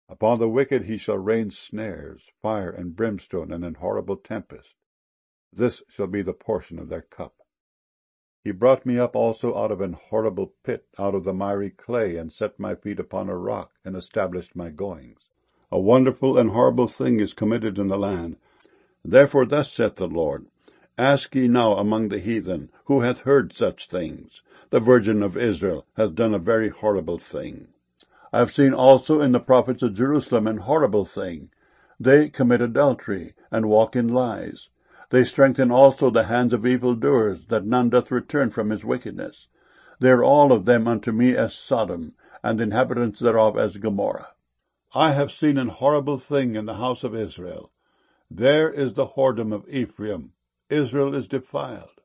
Upon the wicked he shall rain snares, fire and brimstone, and an horrible tempest. This shall be the portion of their cup. He brought me up also out of an horrible pit, out of the miry clay, and set my feet upon a rock, and established my goings. A wonderful and horrible thing is committed in the land. Therefore thus saith the Lord, Ask ye now among the heathen, who hath heard such things? The Virgin of Israel hath done a very horrible thing. I have seen also in the prophets of Jerusalem an horrible thing. They commit adultery, and walk in lies. They strengthen also the hands of evildoers, that none doth return from his wickedness. They are all of them unto me as Sodom, and the inhabitants thereof as Gomorrah. I have seen an horrible thing in the house of Israel. There is the whoredom of Ephraim. Israel is defiled.